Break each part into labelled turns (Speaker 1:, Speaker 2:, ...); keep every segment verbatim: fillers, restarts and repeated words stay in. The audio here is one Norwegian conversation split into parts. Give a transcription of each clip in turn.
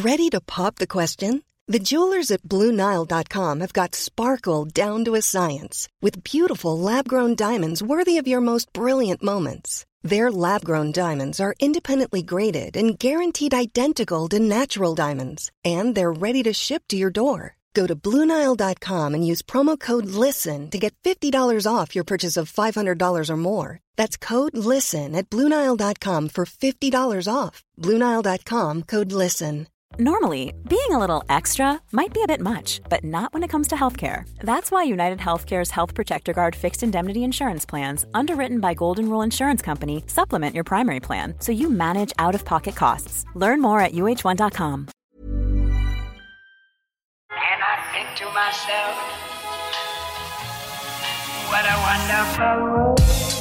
Speaker 1: Ready to pop the question? The jewelers at Blue Nile dot com have got sparkle down to a science with beautiful lab-grown diamonds worthy of your most brilliant moments. Their lab-grown diamonds are independently graded and guaranteed identical to natural diamonds, and they're ready to ship to your door. Go to Blue Nile dot com and use promo code LISTEN to get fifty dollars off your purchase of five hundred dollars or more. That's code LISTEN at Blue Nile dot com for fifty dollars off. Blue Nile dot com, code LISTEN.
Speaker 2: Normally, being a little extra might be a bit much, but not when it comes to healthcare. That's why United Healthcare's Health Protector Guard fixed indemnity insurance plans, underwritten by Golden Rule Insurance Company, supplement your primary plan so you manage out-of-pocket costs. Learn more at U H one dot com.
Speaker 3: And I think to myself, what a wonderful world.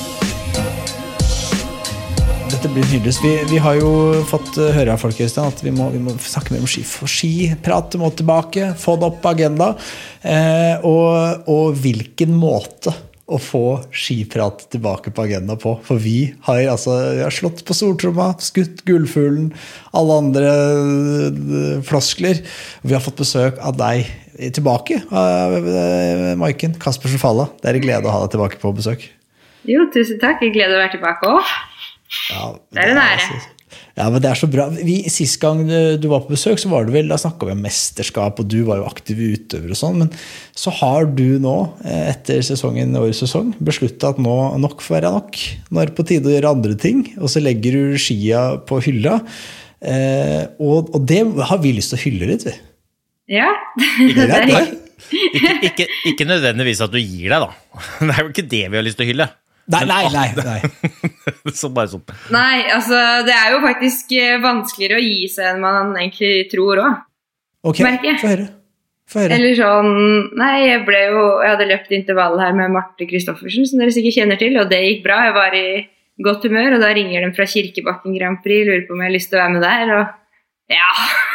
Speaker 4: Dette blir nydelig. Vi, vi har jo fått høre av folk, Kristian, at vi må, vi må snakke mer om ski. For skiprat må tilbake, få det opp på agenda, eh, og, og hvilken måte å få skiprat tilbake på agenda på. For vi har, altså, vi har slått på stortromma, skutt gullfuglen, alle andre floskler. Vi har fått besøk av deg tilbake, av Maiken Caspersen Falla. Det er en glede å ha deg tilbake på besøk.
Speaker 5: Jo, tusen takk. Jeg gleder å være tilbake også.
Speaker 4: Ja,
Speaker 5: det er en ære.
Speaker 4: Ja, men det er så bra. Vi, sist gang du var på besøk, så var det vel, da snakket vi om mesterskap, og du var jo aktiv utøver og sånn, men så har du nå, etter sesongen, årets sesong, besluttet at nå nok får være nok. Nå er det på tide å gjøre andre ting, og så legger du skia på hylla, eh, og, og det har vi lyst til å hylle litt, vi.
Speaker 5: Ja,
Speaker 6: ikke, det er ikke, ikke, ikke nødvendigvis at du gir deg, da. Det er jo ikke det vi har lyst til å hylle.
Speaker 4: Nei, nei, nei, nei.
Speaker 6: Så bare sånn.
Speaker 5: Nei, altså, det er jo faktisk vanskeligere å gi seg enn man egentlig tror også.
Speaker 4: Ok, få høre. Få høre.
Speaker 5: Eller sånn, nei, jeg ble jo, jeg hadde løpt intervall her med Marte Kristoffersen, som dere sikkert kjenner til, og det gikk bra. Jeg var i godt humør, og da ringer de fra Kirkebakken Grand Prix, lurer på om jeg har lyst til å være med der, og ja,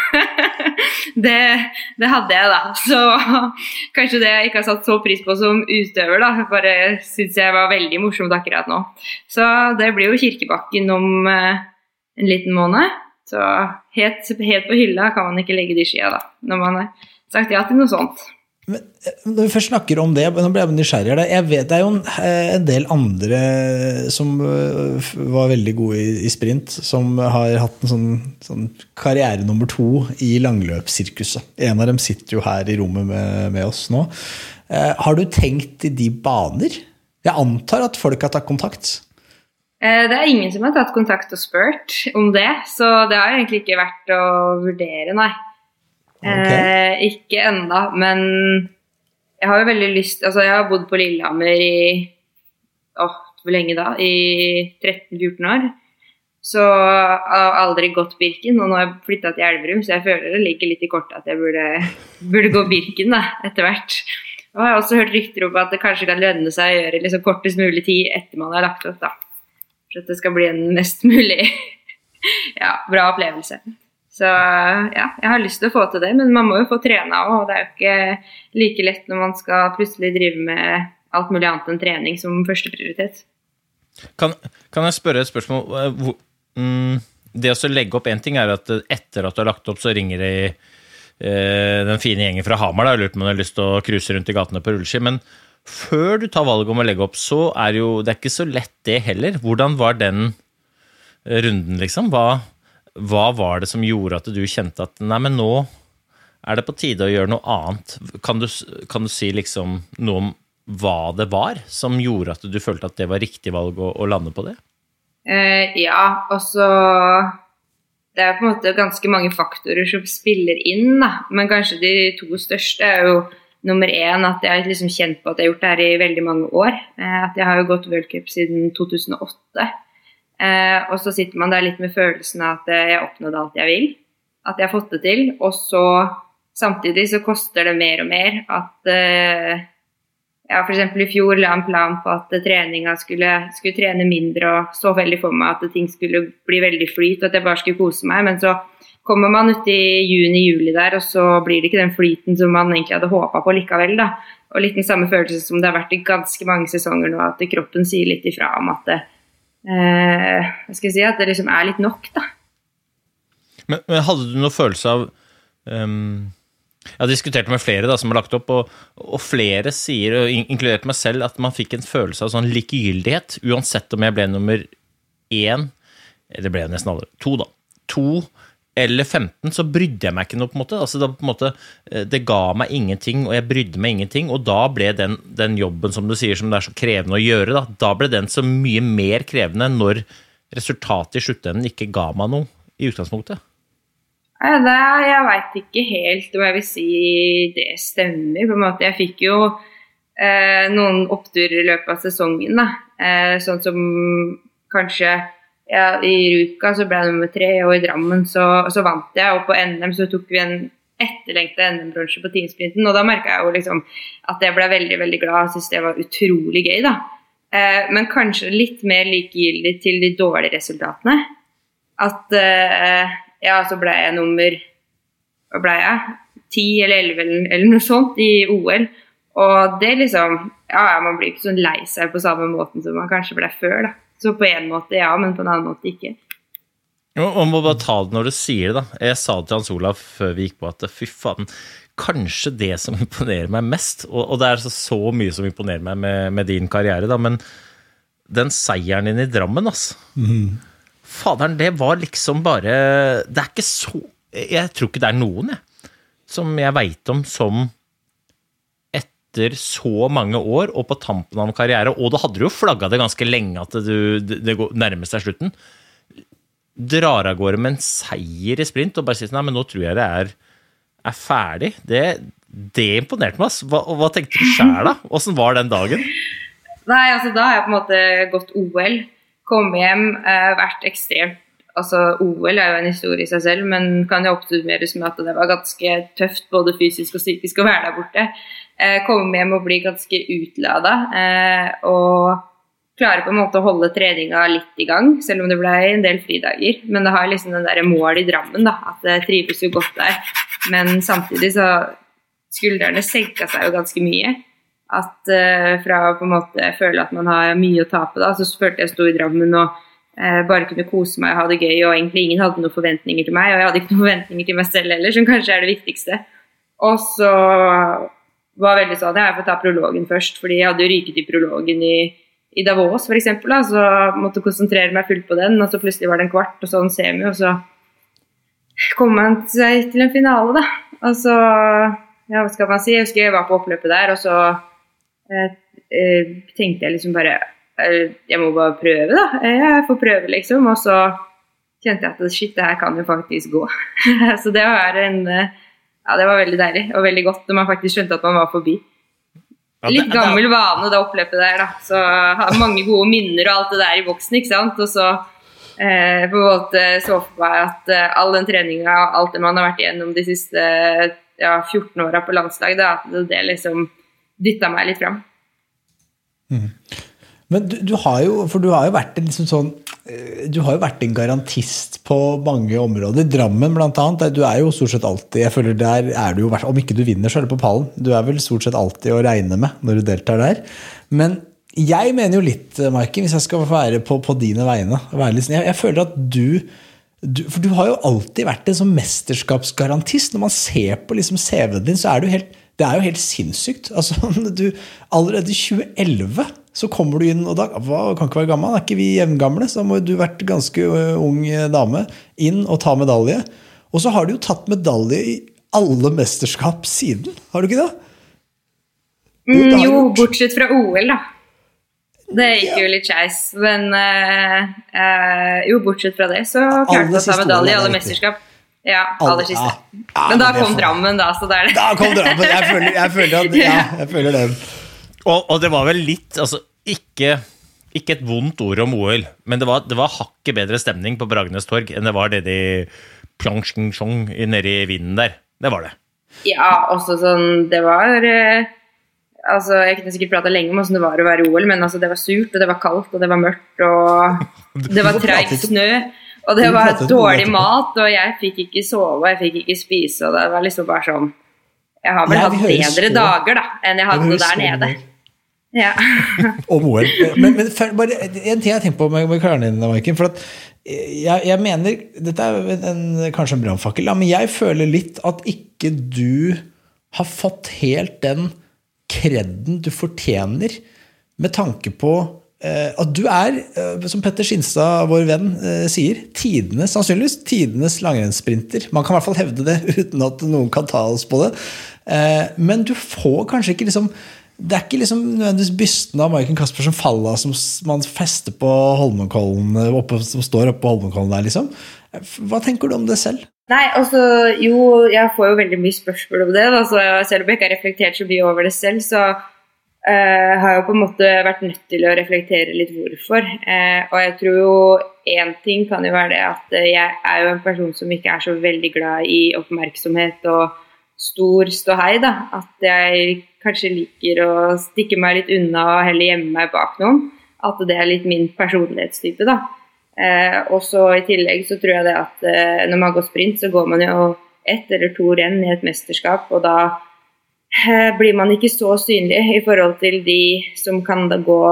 Speaker 5: det, det hadde jeg da. Så kanskje det jeg ikke har satt så pris på som utøver da, bare synes jeg var veldig morsomt akkurat nå. Så det blir jo Kirkebakken om uh, en liten måned, så helt, helt på hylla kan man ikke legge de skia da, når man har sagt ja til noe sånt.
Speaker 4: Men når vi først snakker om det, nå ble jeg nysgjerrig. Jeg vet det er jo en, en del andre som var veldig gode i, i sprint, som har hatt en sånn, sånn karriere nummer to i langløpssirkuset. En av dem sitter jo her i rommet med, med oss nå. Eh, har du tenkt i de baner? Jeg antar at folk har tatt kontakt.
Speaker 5: Eh, det er ingen som har tatt kontakt og spurt om det, så det har egentlig ikke vært å vurdere, nei. Okay. Eh, ikke enda, men jeg har jo veldig lyst, altså jeg har bodd på Lillehammer i, åh, hvor lenge da? I tretten fjorten år. Så jeg har aldri gått Birken, og nå har jeg flyttet til Elverum, så jeg føler det ligger litt i kortet at jeg burde, burde gå Birken da, etter hvert. Og jeg har også hørt rykter om at det kanskje kan lønne seg å gjøre liksom kortest mulig tid etter man har lagt opp da. For at det skal bli en mest mulig ja, bra opplevelse. Så ja, jeg har lyst til å få til det, men man må jo få trene også, og det er jo ikke like lett når man skal plutselig drive med alt mulig annet enn trening som første prioritet.
Speaker 6: Kan, kan jeg spørre et spørsmål? Det å legge opp en ting er at etter at du har lagt opp så ringer det eh, den fine gjengen fra Hamar, da, jeg lurer på om man har lyst til å kruse rundt i gatene på rulleski, men før du tar valget om å legge opp, så er jo, det er ikke så lett det heller. Hvordan var den runden liksom? Hva Hva var det som gjorde at du kjente at nei, men nå er det på tide å gjøre noe annet? Kan du, kan du si liksom noe om hva det var som gjorde at du følte at det var riktig valg å, å lande på det?
Speaker 5: Eh, ja, og så det er på en måte ganske mange faktorer som spiller inn da. Men kanskje de to største er jo nummer en at jeg har liksom kjent på at jeg har gjort det her i veldig mange år. Eh, at jeg har jo gått World Cup siden to tusen og åtte. Eh, og så sitter man der litt med følelsen av at jeg oppnådde alt jeg vil, at jeg har fått det til, og så samtidig så koster det mer og mer at eh, ja, for eksempel i fjor la en plan på at treninga skulle, skulle trene mindre og så veldig for meg at ting skulle bli veldig flyt og at jeg bare skulle kose meg, men så kommer man ut i juni-juli der, og så blir det ikke den flyten som man egentlig hadde håpet på likevel da, og litt den samme følelse som det har vært i ganske mange sesonger nå, at kroppen sier litt ifra om at det Uh, jeg skal si at det liksom er litt nok da.
Speaker 6: Men, men hadde du noen følelse av um, Jeg har diskutert med flere da, som har lagt opp, og, og flere sier, og inkludert meg selv, at man fikk en følelse av sånn likegyldighet, uansett om jeg ble nummer én, eller ble jeg nesten alle, to da, to eller femten, så brydde jeg meg ikke noe på en måte. Altså, det, på en måte, det ga meg ingenting, og jeg brydde meg ingenting, og da ble den, den jobben, som du sier, som det er så krevende å gjøre, da, da ble den så mye mer krevende når resultatet i sluttenden ikke ga meg noe i utgangspunktet.
Speaker 5: Ja, det, jeg vet ikke helt om jeg vil si det stemmer. På en måte, jeg fikk jo eh, noen oppturer i løpet av sesongen, da. Eh, sånn som kanskje ja, i Ruka så ble jeg nummer tre, og i Drammen så, så vant jeg, og på N M så tok vi en etterlengtet N M-bransje på teamsprinten, og da merket jeg jo liksom at jeg ble veldig, veldig glad, og synes det var utrolig gøy da. Eh, men kanskje litt mer likegyldig til de dårlige resultatene. At eh, ja, så ble jeg nummer, hva ble jeg? ti eller elleve eller, eller noe sånt i O L, og det liksom, ja, man blir ikke sånn lei seg på samme måten som man kanskje ble før da. Så på en måte ja, men på en annen måte ikke.
Speaker 6: Jo, og må bare ta det når du sier det da. Jeg sa det til Hans Olav før vi gikk på at fy faen, kanskje det som imponerer meg mest, og, og det er så, så mye som imponerer meg med, med din karriere da, men den seieren din i Drammen, altså. Mm. Faderen, det var liksom bare, det er ikke så, jeg tror ikke det er noen, jeg, som jeg vet om som etter så mange år, og på tampen av en karriere, og da hadde du jo flagget det ganske lenge at du, det, det nærmest er slutten, drar av gårde med en seier i sprint, og bare sier, nei, men nå tror jeg det er, er ferdig. Det, det imponerte meg, hva, hva tenkte du selv da? Hvordan var den dagen?
Speaker 5: Nei, altså da har jeg på en måte gått O L, kommet hjem, eh, vært ekstremt, altså O L er jo en historie i seg selv, men kan jo oppsummeres med at det var ganske tøft, både fysisk og psykisk å være der borte. Eh, komme hjem og bli ganske utladet, eh, og klare på en måte å holde treninga litt i gang, selv om det ble en del fridager. Men det har liksom den der mål i Drammen da, at det trives jo godt der. Men samtidig så skuldrene senket seg jo ganske mye. At eh, fra på en måte føle at man har mye å tape da, så følte jeg stå i Drammen og eh, bare kunne kose meg og ha det gøy, og egentlig ingen hadde noen forventninger til meg, og jeg hadde ikke noen forventninger til meg selv heller, som kanskje er det viktigste. Og så var veldig sånn, jeg får ta prologen først, fordi jeg hadde jo ryket i prologen i, i Davos for eksempel, da, så måtte jeg konsentrere meg fullt på den, og så plutselig var det en kvart, og så en semi, og så kom man seg til en finale da, og så, ja, hva skal man si, jeg husker jeg var på oppløpet der, og så eh, eh, tenkte jeg liksom bare, eh, jeg må bare prøve da, jeg får prøve liksom, og så kjente jeg at shit, det her kan jo faktisk gå, så det var en ja, det var veldig deilig og veldig godt når man faktisk skjønte at man var forbi. Litt gammel vane det oppløpet der da, så har mange gode minner og alt det der i boksen, ikke sant? Og så eh, på en måte så for meg at eh, all den treningen og alt det man har vært igjennom de siste ja, fjorten årene på landslag, da, at det liksom dyttet meg litt frem.
Speaker 4: Mm. Men du, du har jo, for du har jo vært en liksom sånn, du har jo vært en garantist på mange områder, Drammen blant annet, du er jo stort sett alltid, jeg føler der er du jo, om ikke du vinner så er det på pallen, du er vel stort sett alltid å regne med når du deltar der, men jeg mener jo litt, Maiken, hvis jeg skal være på, på dine vegne, være litt, jeg, jeg føler at du, du, for du har jo alltid vært en sånn mesterskapsgarantist, når man ser på liksom C V-en din, så er du helt, det er jo helt sinnssykt, altså du, allerede i tjue elleve, så kommer du inn, og da hva, kan ikke være gammel, er ikke vi jevngamle, så må du vært ganske ung dame, inn og ta medalje. Og så har du jo tatt medalje i alle mesterskap siden, har du ikke det?
Speaker 5: Jo, mm, jo bortsett fra O L da. Det gikk ja. jo litt skeis, men uh, uh, jo, bortsett fra det, så klarte jeg å ta medalje i alle mesterskap. Ja, aller siste. Ja. Ja, men da men kom Drammen da, så det er det.
Speaker 4: Da kom Drammen, jeg føler, jeg føler, at, ja, jeg føler den.
Speaker 6: Og, og det var vel litt, altså, ikke, ikke et vondt ord om O L, men det var, det var hakket bedre stemning på Bragnes torg enn det var det i Pyeongchang nede i vinden der. Det var det.
Speaker 5: Ja, også sånn, det var, eh, altså, jeg kunne sikkert prate lenge om hvordan det var å være O L, men altså, det var surt, og det var kaldt, og det var mørkt, og det var treig snø, og det var dårlig mat, og jeg fikk ikke sove, og jeg fikk ikke spise, og det var liksom bare sånn, jeg har vel hatt bedre dager da, enn jeg hadde der nede. Ja.
Speaker 4: Om O L. Men, men for, bare en ting jeg tenker på med, med karrieren din, Maiken, for at jeg, jeg mener, dette er en, kanskje en brannfakkel, men jeg føler litt at ikke du har fått helt den kredden du fortjener med tanke på eh, at du er, eh, som Petter Skinstad, vår venn, eh, sier, tidenes, sannsynligvis tidenes langrennssprinter. Man kan I hvert fall hevde det uten at noen kan ta oss på det. Eh, men du får kanskje ikke liksom det er ikke liksom nødvendigvis bysten av Maiken Caspersen Falla som man fester på Holmenkollen, oppe, som står oppe på Holmenkollen der, liksom. Hva tenker du om det selv?
Speaker 5: Nei, altså, jo, jeg får jo veldig mye spørsmål om det, da, så selv om jeg ikke har reflektert så mye over det selv, så uh, har jeg jo på en måte vært nødt til å reflektere litt hvorfor. Uh, og jeg tror jo en ting kan jo være det at jeg er jo en person som ikke er så veldig glad I oppmerksomhet og stor ståhei, da, at jeg kanskje liker å stikke meg litt unna og heller gjemme meg bak noen, at det er litt min personlighetstype da. Eh, og så I tillegg så tror jeg det at eh, når man går sprint så går man jo ett eller to renn I et mesterskap, og da eh, blir man ikke så synlig I forhold til de som kan da gå,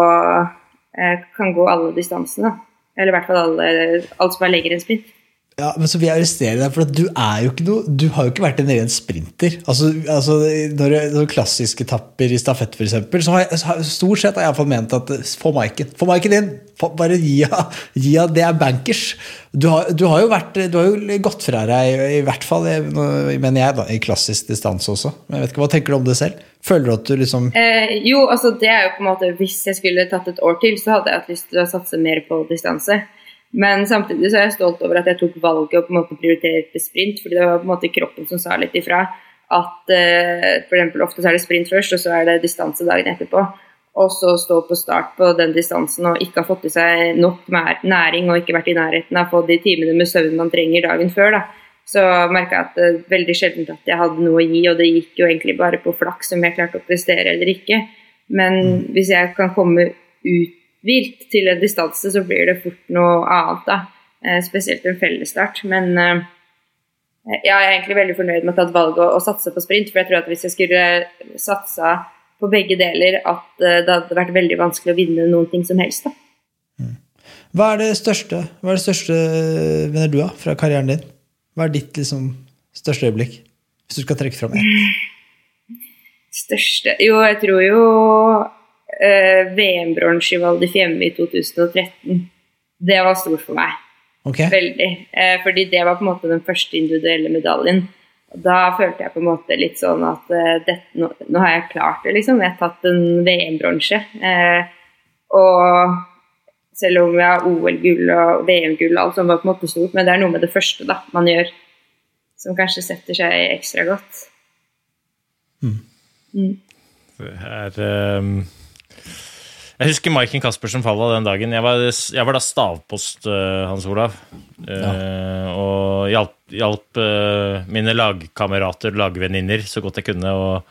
Speaker 5: eh, kan gå alle distansene, eller I hvert fall alle, alt som er lenger enn sprint.
Speaker 4: Ja, men så vil jeg arrestere deg, for at du er jo ikke noe, du har jo ikke vært en ren sprinter. Altså, altså når det er klassiske tapper I stafett for eksempel, så har jeg, så har, stort sett har jeg I hvert fall ment at få Maiken, få Maiken inn, få, bare gi av, gi av, det er bankers. Du har, du har jo vært, du har jo gått fra deg, I hvert fall, mener jeg da, I klassisk distanse også. Men jeg vet ikke, hva tenker du om det selv? Føler du at du liksom...
Speaker 5: Eh, jo, altså det er jo på en måte, hvis jeg skulle tatt et år til, så hadde jeg hatt lyst til å satse mer på distanse. Men samtidig så er jeg stolt over at jeg tok valget og på en måte prioriterte sprint, fordi det var på en måte kroppen som sa litt ifra at uh, for eksempel ofte så er det sprint først, og så er det distanse dagen etterpå. Og så stå på start på den distansen og ikke ha fått I seg nok næring og ikke vært I nærheten av å få de timene med søvn man trenger dagen før da. Så merket jeg at det uh, veldig sjeldent at jeg hadde noe å gi, og det gikk jo egentlig bare på flaks om jeg klarte å prestere eller ikke. Men hvis jeg kan komme ut vilt til en distanse, så blir det fort noe annet da, eh, spesielt en fellesstart, men eh, jeg er egentlig veldig fornøyd med å ta et valg og, og satse på sprint, for jeg tror at hvis jeg skulle satsa på begge deler, at eh, det hadde vært veldig vanskelig å vinne noen ting som helst da.
Speaker 4: Mm. Hva er det største, hva er det største, mener du da, fra karrieren din? Hva er ditt liksom største øyeblikk, hvis du skal trekke frem et?
Speaker 5: Største? Jo, jeg tror jo Uh, V M-bronse I Val di Fiemme I to tusen og tretten. Det var stort for meg.
Speaker 4: Okay.
Speaker 5: Veldig. Uh, fordi det var på en måte den første individuelle medaljen. Og da følte jeg på en måte litt sånn at uh, dette, nå, nå har jeg klart det, liksom. Jeg har tatt en V M-bronse. Uh, og selv om jeg har O L-gull og V M-gull, alt som var på en måte stort, men det er noe med det første da, man gjør, som kanskje setter seg ekstra godt.
Speaker 4: Mm.
Speaker 5: Mm.
Speaker 6: Det er... Um Jeg husker Maiken Caspersen Falla den dagen. Jeg var, jeg var da stavpost, uh, Hans Olav, uh, ja. Og hjalp, hjalp uh, mine lagkamerater, lagvenninner, så godt jeg kunne,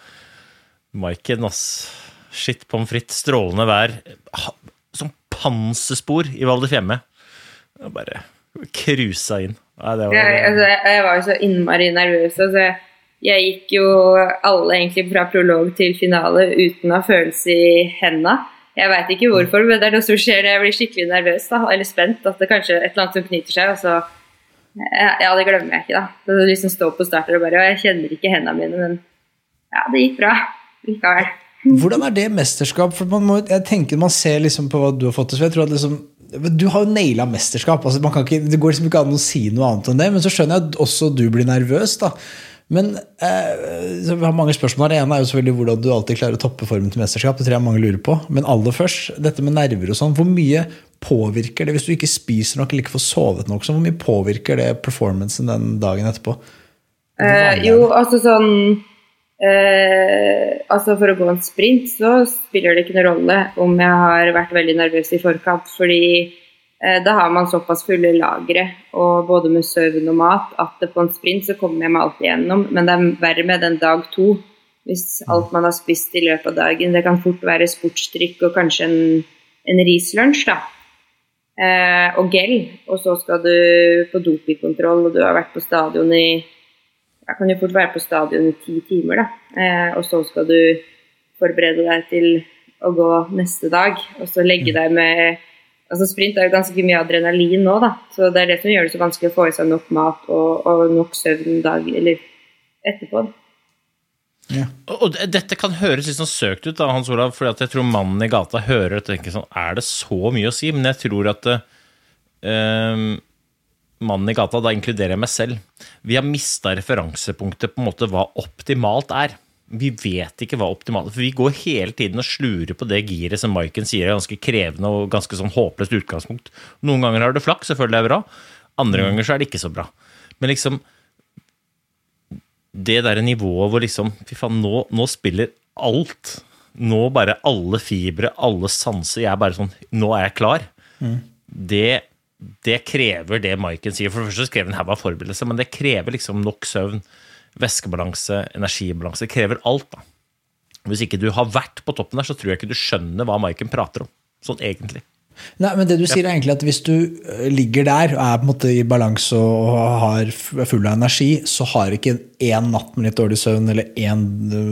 Speaker 6: og Maiken, ass, shit, pommes frites, strålende vær, som pansespor I Val di Fiemme. Jeg bare krusa inn. Nei, det var,
Speaker 5: jeg, altså, jeg var jo så innmari nervøs, altså, jeg gikk jo alle egentlig fra prolog til finale uten å ha følelse I hendene. Jeg vet ikke hvorfor, men det er noe som skjer når jeg blir skikkelig nervøs da, eller spent, at det kanskje er et eller annet som knyter seg, og så, ja, det glemmer jeg ikke da. Det liksom står på starter og bare, og jeg kjenner ikke hendene mine, men ja, det gikk bra, likevel.
Speaker 4: Hvordan er det mesterskap? For man må, jeg tenker man ser liksom på hva du har fått til, så jeg tror at liksom, du har jo nailet mesterskap, altså man kan ikke, det går liksom ikke an å si noe annet enn det, men så skjønner jeg at også du blir nervøs da. Men eh, så vi har mange spørsmål. Det ene er jo selvfølgelig hvordan du alltid klarer å toppe formen til mesterskap. Det tror jeg mange lurer på. Men aller først, dette med nerver og sånn, hvor mye påvirker det hvis du ikke spiser nok eller ikke får sovet nok? Så hvor mye påvirker det performancen den dagen etterpå?
Speaker 5: Eh, jo, altså sånn eh, altså for å gå en sprint så spiller det ikke noen rolle om jeg har vært veldig nervøs I forkant, fordi da har man såpass fulle lagre, og både med søvn og mat, at på en sprint så kommer jeg meg alltid gjennom, men det er verre med den dag to, hvis alt man har spist I løpet av dagen, det kan fort være sportsdrikk og kanskje en, en rislunsj da, eh, og gel, og så skal du på dopingkontroll, og du har vært på stadion I, jeg kan jo fort være på stadion I ti timer da, eh, og så skal du forberede deg til å gå neste dag, og så legge deg med altså sprint er jo ganske mye adrenalin nå da, så det er det som gjør det så vanskelig å få i seg nok mat og, og nok søvn dag, eller etterpå.
Speaker 6: Ja. Og dette kan høres litt sånn søkt ut da, Hans Olav, fordi at jeg tror mannen i gata hører og tenker sånn, er det så mye å si? Men jeg tror at uh, mannen i gata, da inkluderer jeg meg selv, vi har mistet referansepunktet på en måte hva optimalt er. Vi vet ikke hva optimalt er, for vi går hele tiden og slurer på det giret som Maiken sier er ganske krevende og ganske sånn håpløst utgangspunkt. Noen ganger har det flaks, selvfølgelig er det bra. Andre ganger så er det ikke så bra. Men liksom, det der nivået hvor liksom, fy faen, nå, nå spiller alt. Nå bare alle fibre, alle sanser, jeg er bare sånn, nå er jeg klar. Mm. Det, det krever det Maiken sier. For det første skrev den her var forberedelse, men det krever liksom nok søvn, væskebalanse, energibalanse, det krever alt da. Hvis ikke du har vært på toppen der, så tror jeg ikke du skjønner hva Maiken prater om, sånn egentlig.
Speaker 4: Nei, men det du sier er egentlig at hvis du ligger der og er på en måte i balanse og har full av energi, så har ikke en natt med litt dårlig søvn eller en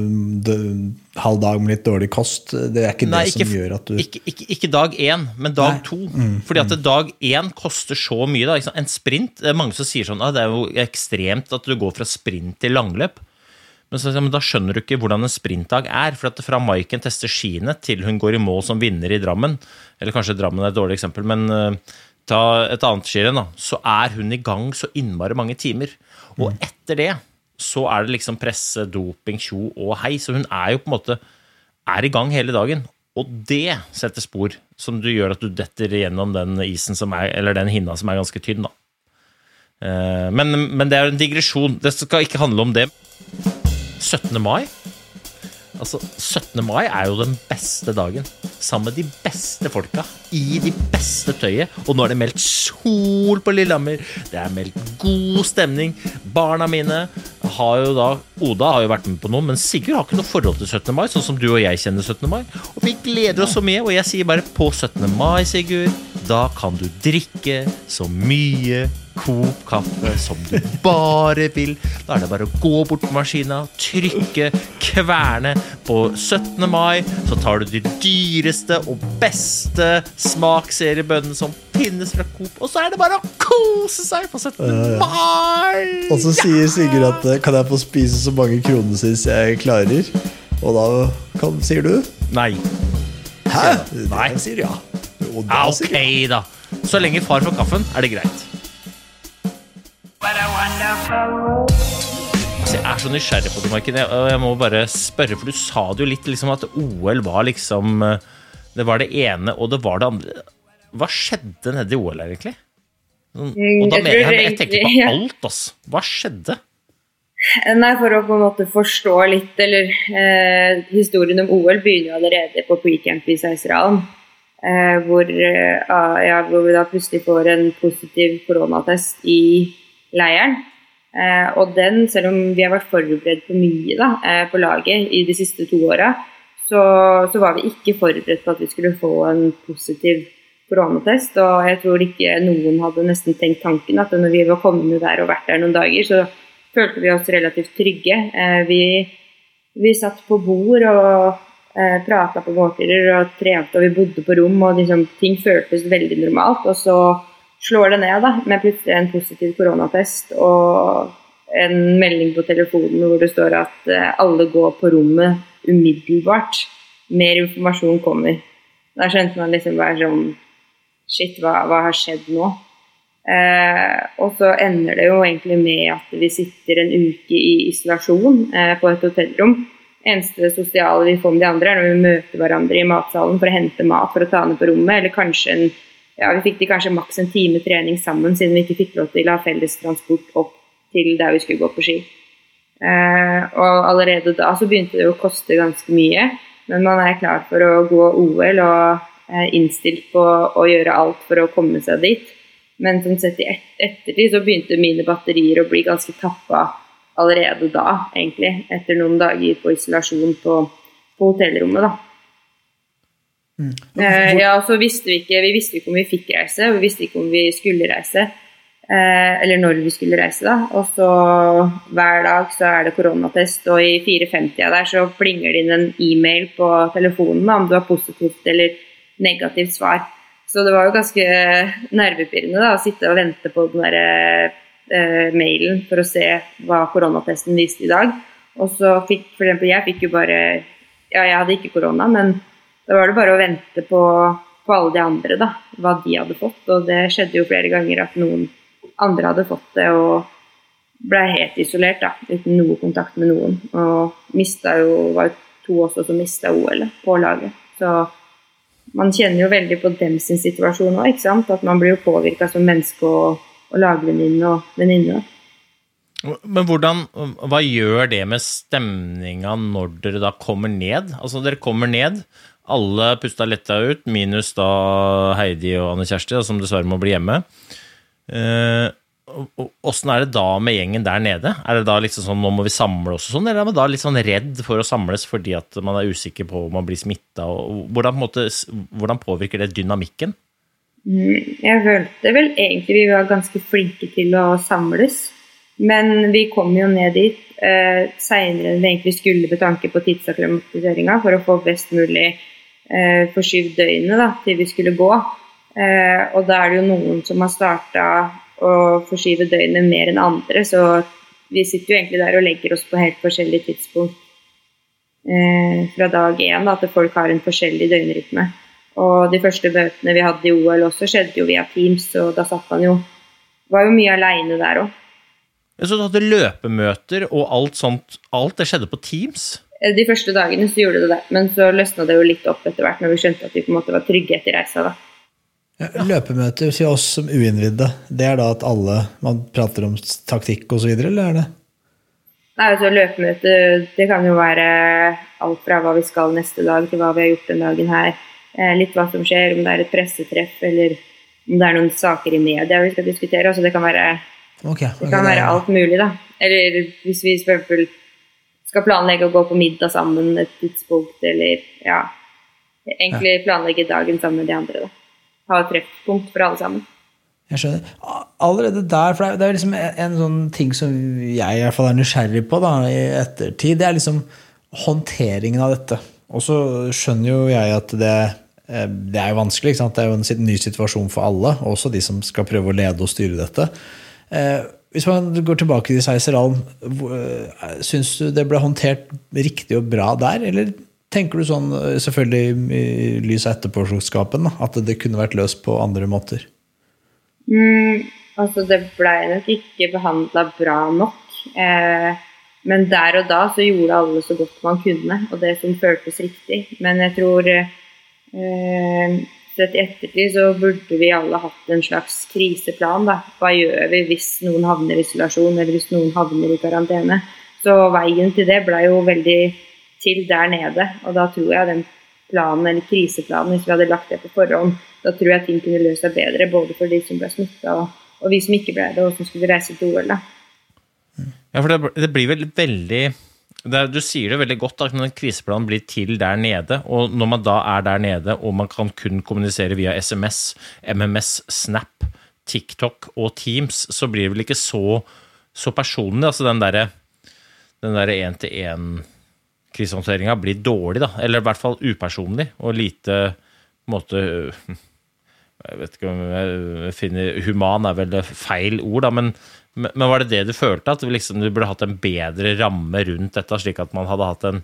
Speaker 4: halv dag med litt dårlig kost. Det er ikke Nei, det som ikke, gjør at du...
Speaker 6: Ikke, ikke, ikke dag én, men dag Nei. to. Mm, Fordi at dag én koster så mye. Da. En sprint, det er mange som sier sånn, ah, det er jo ekstremt at du går fra sprint til langløp. Men, så, men da skjønner du ikke hvordan en sprintdag er, for at fra Maiken tester skiene til hun går i mål som vinner i Drammen, eller kanskje Drammen er et dårlig eksempel, men uh, ta et annet skirenn da, så er hun i gang så innmari mange timer. Og mm. etter det, så er det liksom presse, doping, tjo og hei, så hun er jo på en måte, er i gang hele dagen. Og det setter spor, som du gjør at du detter gjennom den isen som er, eller den hinna som er ganske tynn da. Uh, men, men det er en digresjon, det skal ikke handle om det. syttende mai. Altså, syttende mai er jo den beste dagen. Sammen med de beste folka, i de beste tøyet. Og nå er det meldt sol på Lillehammer. Det er meldt god stemning. Barna mine har jo da, Oda har jo vært med på noe, men Sigurd har ikke noe forhold til syttende mai, sånn som du og jeg kjenner syttende mai. Og vi gleder oss så mye, og jeg sier bare på syttende mai, Sigurd, da kan du drikke så mye kok kaffe som du bare vil. Da er det bare å gå bort på maskina, trykke, kverne på syttende mai, så tar du de dyreste og beste smakseriebønnene som finnes fra Coop, og så er det bare å kose seg på syttende mai!
Speaker 4: Og så sier Sigurd at kan jeg få spise så mange kronesis jeg klarer? Og da kan, sier du?
Speaker 6: Nei.
Speaker 4: Hæ?
Speaker 6: Nei.
Speaker 4: Jeg sier ja.
Speaker 6: Da ok da. Så lenge far får kaffen, er det greit. Altså, jeg er så nysgjerrig på det, Maiken. Jeg, jeg må bare spørre, for du sa det jo litt liksom at O L var liksom, det var det ene, og det var det andre. Hva skjedde nede i O L her, egentlig? Og da mener jeg, jeg tenker på alt, altså. Hva skjedde?
Speaker 5: Nei, for å på en måte forstå litt, eller eh, historien om O L begynner allerede på pre-camp i Seisdalen, eh, hvor, eh, ja, hvor vi da plutselig får en positiv koronatest i leiren. Eh, og den, selv om vi har vært forberedt på mye da, eh, på laget i de siste to årene, så, så var vi ikke forberedt på at vi skulle få en positiv koronatest, og jeg tror ikke noen hadde nesten tenkt tanken at når vi var kommet der og vært der noen dager, så følte vi oss relativt trygge. Eh, vi, vi satt på bord og eh, pratet på måltider og trente, og vi bodde på rom, og liksom, ting føltes veldig normalt, og så slår det ned da, med plutselig en positiv koronatest, og en melding på telefonen hvor det står at eh, alle går på rommet umiddelbart. Mer informasjon kommer. Da skjønte man liksom bare sånn, shit, hva, hva har skjedd nå? Eh, og så ender det jo egentlig med at vi sitter en uke i isolasjon eh, på et hotellrom. Eneste sosiale vi får med de andre er når vi møter hverandre i matsalen for å hente mat for å ta ned på rommet, eller kanskje en, ja, vi fikk de kanskje maks en time trening sammen siden vi ikke fikk lov til å ha felles transport opp til der vi skulle gå på ski. Eh, og allerede da så begynte det å koste ganske mye, men man er klar for å gå O L og eh, innstilt på å gjøre alt for å komme seg dit. Men sånn sett i et ettertid så begynte mine batterier å bli ganske tappet allerede da, egentlig, etter noen dager på isolasjon på, på hotellrommet da. Mm. Eh, ja, så visste vi ikke, vi visste ikke om vi fikk reise, og vi visste ikke om vi skulle reise, eh, eller når vi skulle reise da, og så hver dag så er det koronatest, og i fire femti der så plinger det inn en e-mail på telefonen da, om du har positivt eller negativt svar. Så det var jo ganske nervepirrende da, å sitte og vente på den der eh, mailen for å se hva koronatesten viste i dag. Og så fikk, for eksempel, jeg fikk jo bare, ja, jeg hadde ikke korona, men da var det bare å vente på, på alle de andre da, hva de hadde fått. Og det skjedde jo flere ganger at noen andre hadde fått det, og ble helt isolert da, uten noe kontakt med noen. Og mistet jo, var jo to også som mistet O L på laget. Så man kjenner jo veldig på dem sin situasjon også, ikke sant? At man blir jo påvirket som menneske og, og lagvenninne og venninne.
Speaker 6: Men hvordan, hva gjør det med stemningen når dere da kommer ned? Altså dere kommer ned, alle pustet letta ut, minus da Heidi og Anne Kjersti, da, som dessverre må bli hjemme. Eh, Hvordan er det da med gjengen der nede? Er det da liksom sånn, nå må vi samle oss og sånn, eller er man da litt sånn redd for å samles fordi at man er usikker på om man blir smittet? Og hvordan, på en måte, hvordan påvirker det dynamikken?
Speaker 5: Jeg følte vel egentlig vi var ganske flinke til å samles, men vi kom jo ned dit eh, senere enn vi egentlig skulle med tanke på tidsakklimatiseringen for å få best mulig eh, forskyvd døgnet da, til vi skulle gå. Eh, og da er det jo noen som har startet og forskyve døgnet mer enn andre, så vi sitter jo egentlig der og legger oss på helt forskjellige tidspunkt eh, fra dag én, da, at folk har en forskjellig døgnrytme. Og de første møtene vi hadde i O L også skjedde jo via Teams, og da satt man jo, var jo mye alene der også.
Speaker 6: Så du hadde løpemøter og alt sånt, alt det skjedde på Teams?
Speaker 5: De første dagene så gjorde det det, men så løsnet det jo litt opp etter hvert når vi skjønte at vi på en måte var trygge etter reisa da.
Speaker 4: Løpemøter for oss som uinnvidde, det er da at alle, man prater om taktikk og så videre, eller er det?
Speaker 5: Nei, altså løpemøte, det kan jo være alt fra hva vi skal neste dag til hva vi har gjort den dagen her. Litt hva som skjer, om det er et pressetreff, eller om det er noen saker i media vi skal diskutere, altså det kan være, okay, okay, det kan være alt mulig da. Eller hvis vi for eksempel skal planlegge å gå på middag sammen et tidspunkt, eller ja, egentlig planlegge dagen sammen med de andre da. Ha et treffpunkt for alle sammen.
Speaker 4: Jeg skjønner. Allerede der, for det er liksom en sånn ting som jeg i hvert fall er nysgjerrig på da, i ettertid, det er liksom håndteringen av dette. Og så skjønner jo jeg at det, det er jo vanskelig, ikke sant? Det er jo en ny situasjon for alle, også de som skal prøve å lede og styre dette. Hvis man går tilbake til Seiseralen, synes du det ble håndtert riktig og bra der, eller tenker du sånn, selvfølgelig i lys av etterpåklokskapen, at det kunne vært løst på andre måter?
Speaker 5: Mm, altså det ble nok ikke behandlet bra nok, eh, men der og da så gjorde alle så godt man kunne, og det som føltes riktig. Men jeg tror, eh, sett i ettertid så burde vi alle hatt en slags kriseplan da. Hva gjør vi hvis noen havner i isolasjon, eller hvis noen havner i karantene? Så veien til det ble jo veldig til der nede, og da tror jeg den planen, eller kriseplanen, hvis vi hadde lagt det på forhånd, da tror jeg ting kunne løse seg bedre, både for de som ble smittet, og, og vi som ikke ble det, og som skulle reise til O L da.
Speaker 6: Ja, for det, det blir vel veldig, det, du sier det veldig godt at når kriseplanen blir til der nede, og når man da er der nede, og man kan kun kommunisere via S M S, M M S, Snap, TikTok og Teams, så blir det vel ikke så, så personlig, altså den der, den der en-til-en krisehåndteringen blir dårlig da, eller i hvert fall upersonlig, og lite, på en måte, jeg vet ikke om jeg finner, human er vel feil ord da, men, men var det det du følte, at liksom, du burde hatt en bedre ramme rundt dette, slik at man hadde hatt en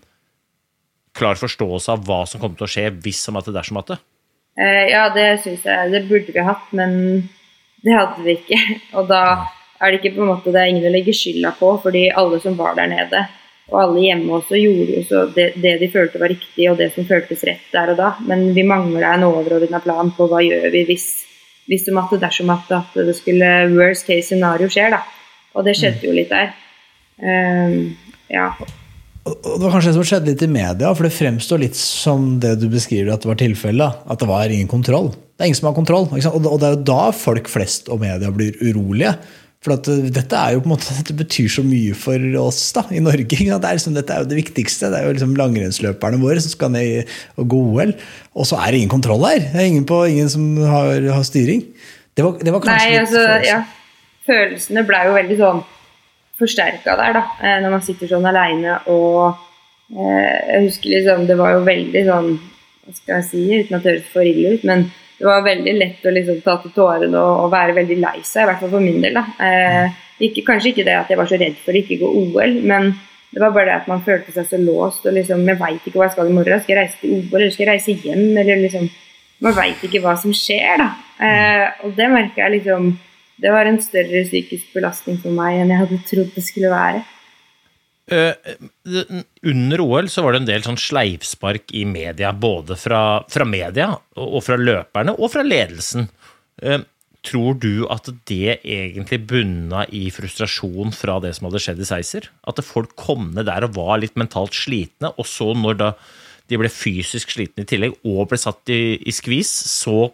Speaker 6: klar forståelse av hva som kommer til å skje, hvis som at det dersom at det?
Speaker 5: Ja, det synes jeg, det burde vi hatt, men det hadde vi ikke, og da er det ikke på en måte, det er ingen å legge skylda på, fordi alle som var der nede, og alle hjemme også gjorde jo så det, det de følte var riktig, og det som føltes rett der og da. Men vi mangler en overordnet plan på hva gjør vi hvis, hvis det måtte dersom at, at det skulle worst case scenario skjer da. Og det skjedde jo litt der. Um, ja.
Speaker 4: Og det var kanskje det som skjedde litt i media, for det fremstår litt som det du beskriver at det var tilfellet, at det var ingen kontroll. Det er ingen som har kontroll, ikke sant? Og det er jo da folk flest og media blir urolige. For at dette er jo på en måte, dette betyr så mye for oss da, i Norge. Det er liksom, dette er jo det viktigste. Det er jo liksom langrennsløperne våre som skal ned og gå O L. Og så er det ingen kontroll her. Det er ingen, på, ingen som har, har styring. Det var, det var kanskje
Speaker 5: Nei,
Speaker 4: litt
Speaker 5: altså,
Speaker 4: følelse.
Speaker 5: Ja, følelsene ble jo veldig sånn forsterket der da, når man sitter sånn alene. Og eh, jeg husker liksom, det var jo veldig sånn, hva skal jeg si, uten at det høres for ille ut, men det var veldig lett å liksom ta til tårene og, og være veldig lei seg, i hvert fall for min del. Da. Eh, ikke, kanskje ikke det at jeg var så redd for å ikke gå O L, men det var bare det at man følte seg så låst, og liksom, jeg vet ikke hva jeg skal i morgen. Skal jeg reise til O L, eller skal jeg reise hjem, eller liksom, man vet ikke hva som skjer da. Eh, og det merket jeg liksom, det var en større psykisk belastning for meg enn jeg hadde trodd det skulle være.
Speaker 6: Uh, under O L så var det en del sånn sleivspark i media, både fra, fra media og fra løperne og fra ledelsen. Uh, tror du at det egentlig bunnet i frustrasjon fra det som hadde skjedd i Seiser? At folk kom ned der og var litt mentalt slitne, og så når da de ble fysisk slitne i tillegg og ble satt i, i skvis, så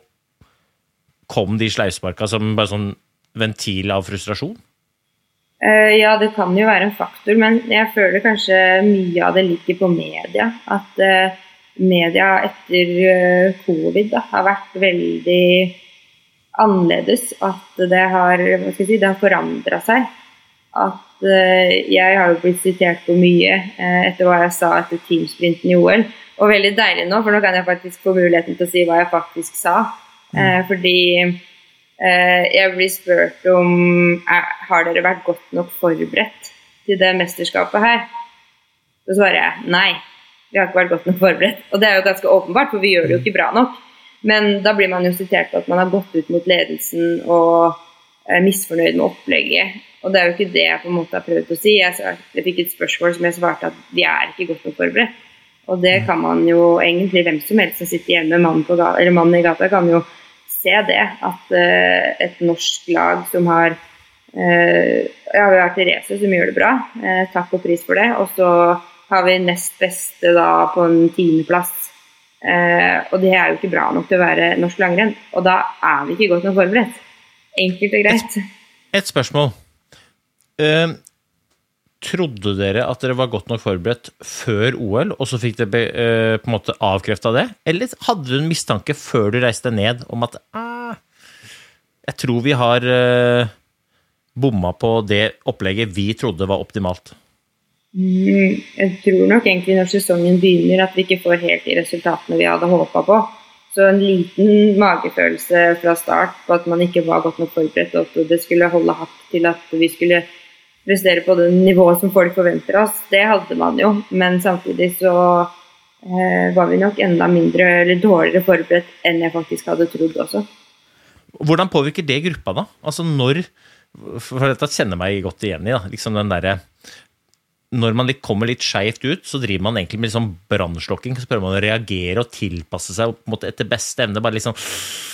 Speaker 6: kom de sleivsparka som bare sånn ventil av frustrasjon?
Speaker 5: Uh, ja, det kan jo være en faktor, men jeg føler kanskje mye av det ligger på media. At uh, media etter uh, covid da, har vært veldig annerledes. At det har, hva skal jeg si, det har forandret seg. At uh, jeg har jo blitt sitert på mye uh, etter hva jeg sa etter teamsprinten i O L. Og veldig deilig nå, for nå kan jeg faktisk få muligheten til å si hva jeg faktisk sa. Uh, fordi... Uh, jeg blir spurt om er, har dere vært godt nok forberedt til det mesterskapet her? Så svarer jeg nei, vi har ikke vært godt nok forberedt. Og det er jo ganske åpenbart, for vi gjør det jo ikke bra nok. Men da blir man jo sitert på at man har gått ut mot ledelsen og er misfornøyd med opplegget. Og det er jo ikke det jeg på en måte har prøvd å si. Jeg, jeg fikk et spørsmål som jeg svarte at vi er ikke godt nok forberedt. Og det kan man jo egentlig, hvem som helst som sitter hjemme, mannen, på gata, eller mannen i gata, kan jo se det, at uh, et norsk lag som har uh, ja, vi har Therese som gjør det bra, uh, takk og pris for det, og så har vi nest beste da på en tiendeplass, uh, og det er jo ikke bra nok til å være norsk langrenn, og da er vi ikke godt nok forberedt. Enkelt og greit.
Speaker 6: Et, et spørsmål. Uh, trodde dere at dere var godt nok forberedt før O L, og så fikk dere uh, på en måte avkreftet det? Eller hadde du en mistanke før du reiste ned om at ah, jeg tror vi har uh, bomma på det opplegget vi trodde var optimalt?
Speaker 5: Mm, jeg tror nok egentlig når sesongen begynner at vi ikke får helt de resultatene vi hadde håpet på. Så en liten magefølelse fra start på at man ikke var godt nok forberedt, og at det skulle holde hardt til at vi skulle prestere på det nivået som folk forventer oss, det hadde man jo, men samtidig så eh, var vi nok enda mindre eller dårligere forberedt enn jeg faktisk hadde trodd også.
Speaker 6: Hvordan påvirker det gruppa da? Altså når, for dette kjenner meg godt igjen i da, liksom den der, når man kommer litt skjevt ut, så driver man egentlig med liksom brannslokking, så prøver man å reagere og tilpasse seg på en måte etter beste evne, bare liksom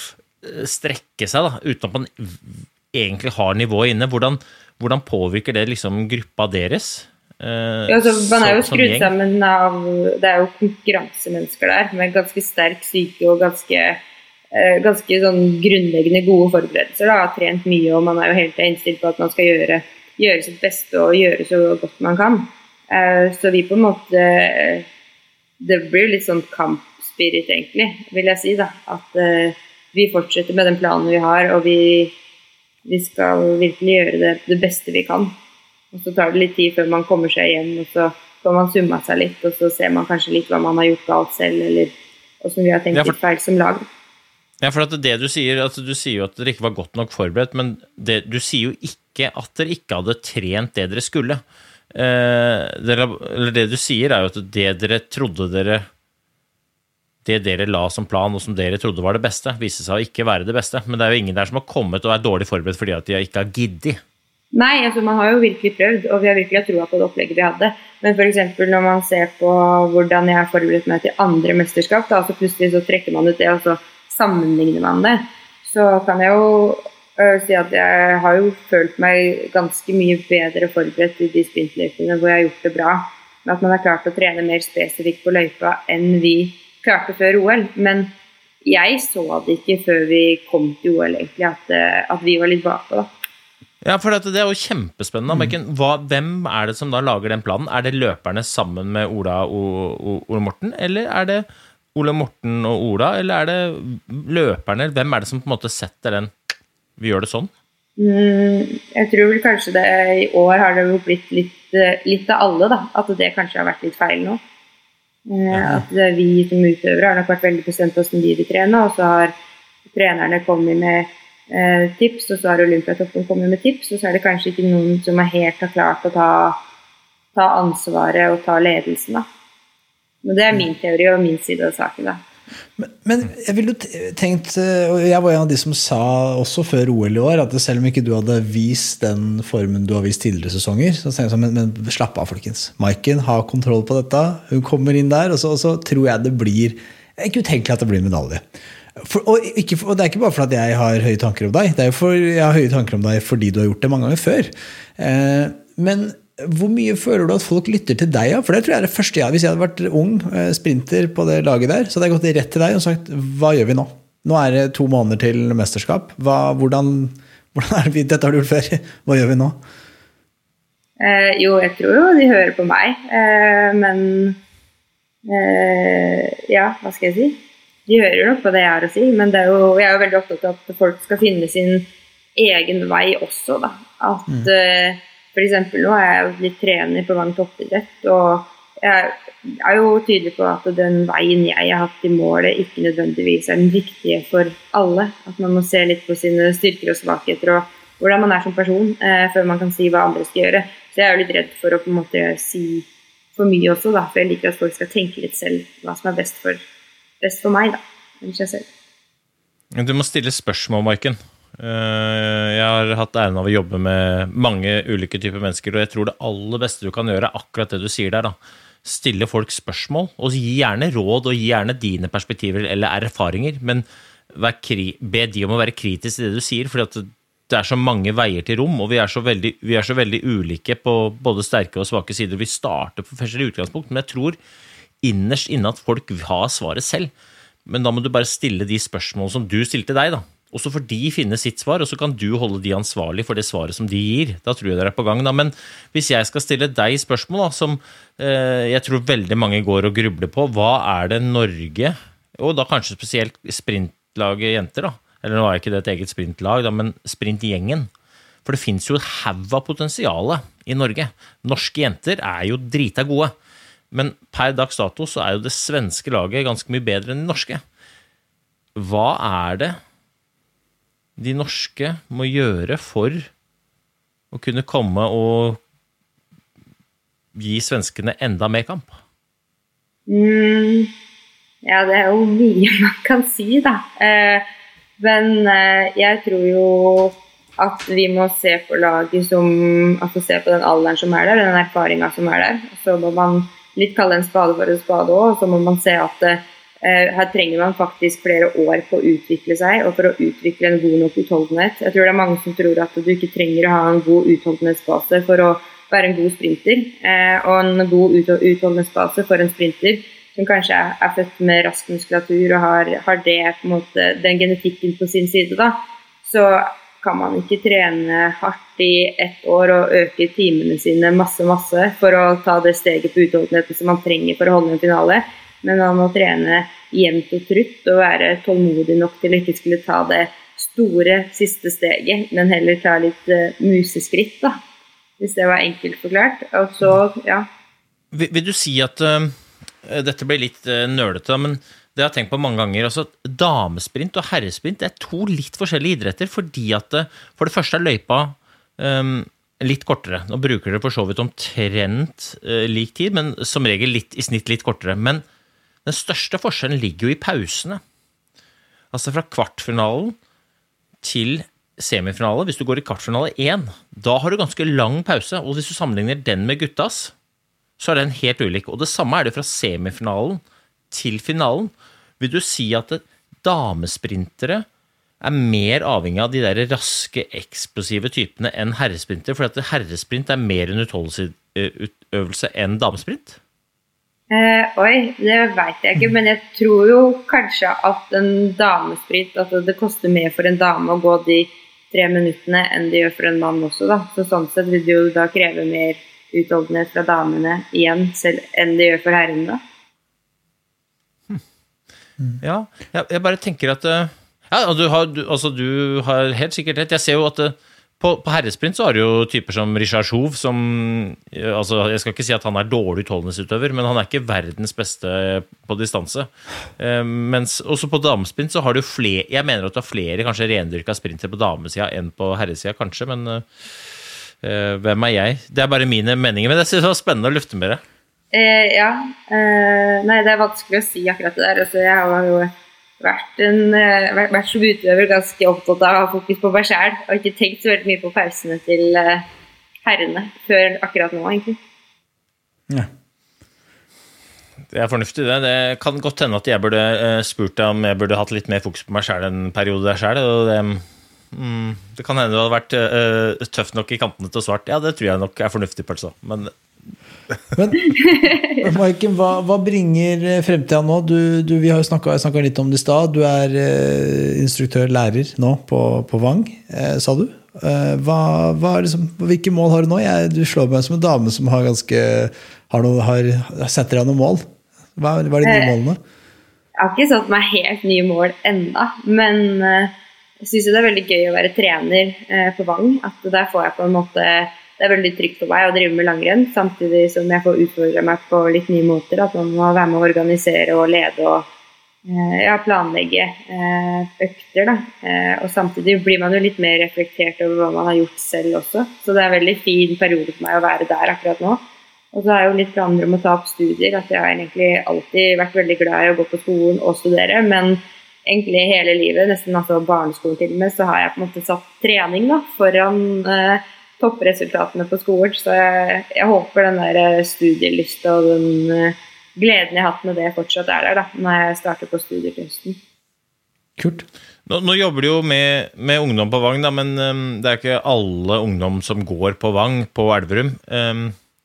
Speaker 6: strekke seg da, uten at man egentlig har nivået inne. Hvordan Hvordan påvirker det liksom gruppa deres? Eh,
Speaker 5: ja, altså, man er jo
Speaker 6: så,
Speaker 5: skrudd sammen av, det er jo konkurransemennesker der, med ganske sterk syke og ganske, eh, ganske sånn grunnleggende gode forberedelser. Da. Har trent mye, og man er jo helt innstilt på at man skal gjøre, gjøre sitt beste og gjøre så godt man kan. Eh, så vi på en måte, det blir litt sånn kampspirit egentlig, vil jeg si da. At eh, vi fortsetter med den planen vi har, og vi Vi skal virkelig gjøre det, det beste vi kan. Og så tar det litt tid før man kommer seg hjem, og så får man summa seg litt, og så ser man kanskje litt hva man har gjort galt selv, eller hvordan vi har tenkt ja, for, litt feil som lag.
Speaker 6: Ja, for at det du sier, altså du sier jo at dere ikke var godt nok forberedt, men det, du sier jo ikke at dere ikke hadde trent det dere skulle. Eh, dere, eller det du sier er jo at det dere trodde dere det dere la som plan, og som dere trodde var det beste, viser seg å ikke være det beste. Men det er jo ingen der som har kommet og er dårlig forberedt fordi at de ikke har giddet.
Speaker 5: Nei, altså man har jo virkelig prøvd, og vi har virkelig troet på det opplegget vi hadde. Men for eksempel når man ser på hvordan jeg har forberedt meg til andre mesterskap, da, så plutselig så trekker man ut det, og så sammenligner man det. Så kan jeg jo øh, si at jeg har jo følt meg ganske mye bedre forberedt i de sprintløypene hvor jeg har gjort det bra. Med at man har klart å trene mer spesifikt på løypa enn vi klarte før O L, men jeg så det ikke før vi kom til O L egentlig, at, at vi var litt bakpå da.
Speaker 6: Ja, for det er jo kjempespennende. Mm. Hva, hvem er det som da lager den planen? Er det løperne sammen med Ola og, og Ole Morten, eller er det Ole Morten og Ola, eller er det løperne? Hvem er det som på en måte setter den, vi gjør det sånn?
Speaker 5: Mm, jeg tror vel kanskje det, i år har det jo blitt litt, litt av alle da, at det kanskje har vært litt feil nå. Ja. At vi som utøvere har nok vært veldig bestemt på hvordan vi vil trene, og så har trenerne kommer med eh, tips, og så har Olympiatoppen kommet med tips, og så er det kanskje ikke noen som er helt har klart å ta, ta ansvaret og ta ledelsen da. Men det er min teori og min side av saken da.
Speaker 4: Men, men jeg ville tenkt, og jeg var en av de som sa også før O L i år, at selv om ikke du hadde vist den formen du har vist tidligere sesonger, så tenkte jeg sånn, men, men slapp av folkens. Maiken har kontroll på dette, hun kommer inn der, og så, og så tror jeg det blir, det er ikke utenkelig at det blir medalje. For, og, ikke, og det er ikke bare for at jeg har høye tanker om deg, det er jo for jeg har høye tanker om deg fordi du har gjort det mange ganger før. Eh, men hvor mye føler du at folk lytter til deg? Ja? For det tror jeg er det første jeg, hvis jeg hadde vært ung eh, sprinter på det laget der, så hadde jeg gått rett til deg og sagt, hva gjør vi nå? Nå er det to måneder til mesterskap. Hva, hvordan, hvordan er det vi, dette har du gjort før? Hva gjør vi nå?
Speaker 5: Eh, jo, jeg tror jo de hører på meg, eh, men eh, ja, hva skal jeg si? De hører jo nok på det jeg har å si, men det er jo, jeg er jo veldig opptatt av at folk skal finne sin egen vei også da. At mm. eh, for eksempel nå er jeg jo litt trener på Vang toppidrett, og jeg er jo tydelig på at den veien jeg har hatt i målet ikke nødvendigvis er den viktige for alle. At man må se litt på sine styrker og svakheter og hvordan man er som person, eh, før man kan si hva andre skal gjøre. Så jeg er jo litt redd for å på en måte si for mye også da, for jeg liker at folk skal tenke litt selv hva som er best for, best for meg da, enn seg selv.
Speaker 6: Du må stille spørsmål, Maiken. Jeg har hatt æren av å jobbe med mange ulike typer mennesker, og jeg tror det aller beste du kan gjøre er akkurat det du sier der da. Stille folk spørsmål, og gi gjerne råd, og gi gjerne dine perspektiver eller erfaringer, men vær kri- be de om å være kritisk til det du sier, fordi at det er så mange veier til rom, og vi er så veldig, vi er så veldig ulike på både sterke og svake sider. Vi starter på forskjellige utgangspunkt, men jeg tror innerst inne at folk har svaret selv. Men da må du bare stille de spørsmål som du stilte deg da. Og så får de finne sitt svar, og så kan du holde de ansvarlig for det svaret som de gir. Da tror jeg dere er på gang da. Men hvis jeg skal stille deg spørsmål da, som eh, jeg tror veldig mange går og grubler på, hva er det Norge, og da kanskje spesielt sprintlaget jenter da, eller nå er ikke det et eget sprintlag da, men sprintgjengen. For det finnes jo et hav av potensiale i Norge. Norske jenter er jo drita gode, men per dags dato så er jo det svenske laget ganske mye bedre enn det norske. Hva er det de norske må gjøre for å kunne komme og gi svenskene enda mer kamp?
Speaker 5: Mm, ja, det er jo mye man kan si da. Eh, men eh, jeg tror jo at vi må se på laget som, altså se på den alderen som er der, den erfaringen som er der. Så må man litt kalle en spade for en spade også, og så må man se at eh, her trenger man faktisk flere år på å utvikle seg, og for å utvikle en god nok utholdenhet. Jeg tror det er mange som tror at du ikke trenger å ha en god utholdenhetsbase for å være en god sprinter, og en god utholdenhetsbase for en sprinter som kanskje er født med rask muskulatur og har, har det, på en måte, den genetikken på sin side da, så kan man ikke trene hardt i ett år og øke timene sine masse, masse for å ta det steget på utholdenheten som man trenger for å holde en finale. Men man må trene jevnt og trutt og være tålmodig nok til å ikke skulle ta det store siste steget, men heller ta litt uh, museskritt da, hvis det var enkelt forklart. Og så, ja.
Speaker 6: Vil, vil du si at uh, dette blir litt uh, nølete, men det har jeg tenkt på mange ganger, altså damesprint og herresprint er to litt forskjellige idretter, fordi at uh, for det første er løypa um, litt kortere. Nå bruker dere for så vidt omtrent uh, lik tid, men som regel litt, i snitt litt kortere, men den største forskjellen ligger jo i pausene. Altså fra kvartfinalen til semifinale, hvis du går i kvartfinale én, da har du ganske lang pause, og hvis du sammenligner den med guttas, så er den helt ulik. Og det samme er det fra semifinalen til finalen. Vil du si at damesprintere er mer avhengig av de der raske, eksplosive typene enn herresprintere, for at herresprint er mer en utholdelsesøvelse enn damesprint?
Speaker 5: Eh, oi, det vet jeg ikke, men jeg tror jo kanskje at en damesprint, at det koster mer for en dame å gå de tre minuttene enn det gjør for en mann også da. Så sånn sett vil det jo da kreve mer utholdenhet fra damene igjen, selv enn det gjør for herrene da.
Speaker 6: Hmm. Ja, jeg, jeg bare tenker at ja, du har, du, altså, du har helt sikkert rett. Jeg ser jo at På, på herresprint så har du jo typer som Richard Chauve, som, altså, jeg skal ikke si at han er dårlig utholdenhetsutøver, men han er ikke verdens beste på distanse. Eh, mens også på damesprint så har du flere, jeg mener at du har flere kanskje rendyrka sprinter på damesida enn på herresida kanskje, men eh, hvem er jeg? Det er bare mine meninger, men jeg synes det var spennende å lufte med det.
Speaker 5: Eh, ja, eh, nei, det er vanskelig å si akkurat det der. Altså, jeg har jo vært, en, vært, vært som utøver ganske opptatt av å ha fokus på meg selv, og ikke tenkt så veldig mye på pausene til herrene før akkurat nå, egentlig.
Speaker 4: Ja.
Speaker 6: Det er fornuftig det. Det kan godt hende at jeg burde spurt deg om jeg burde hatt litt mer fokus på meg selv en periode der selv, og det, mm, det kan hende det hadde vært uh, tøft nok i kantene til svart. Ja, det tror jeg nok er fornuftig på det, men...
Speaker 4: Men Maiken, hva, hva bringer fremtiden nå? Du, du, vi har jo snakket, snakket litt om det i sted. Du er eh, instruktør, lærer nå på, på Vang, eh, sa du. Eh, hva, hva liksom, hvilke mål har du nå? Jeg, du slår meg som en dame som har ganske har, noe, har setter deg noen mål. Hva, hva er de nye målene?
Speaker 5: Jeg har ikke satt meg helt nye mål enda, men eh, jeg synes det er veldig gøy å være trener eh, på Vang. At der får jeg på en måte... Det er veldig trygt for meg å drive med langrenn, samtidig som jeg får utfordre meg på litt nye måter, at man må være med å organisere og lede og eh, ja, planlegge eh, økter. Da. Eh, og samtidig blir man jo litt mer reflektert over hva man har gjort selv også. Så det er en veldig fin periode for meg å være der akkurat nå. Og så har jeg jo litt planer om å ta opp studier, at jeg har egentlig alltid vært veldig glad i å gå på skolen og studere, men egentlig hele livet, nesten altså barneskolen til og med, så har jeg på en måte satt trening da, foran... Eh, toppresultatene på skolen, så jeg, jeg håper den der studielysta og den uh, gleden jeg har hatt med det fortsatt er der da, når jeg starter på studier til høsten.
Speaker 4: Kult.
Speaker 6: Nå, nå jobber du jo med, med ungdom på Vang, da, men um, det er ikke alle ungdom som går på Vang på Elverum. Um,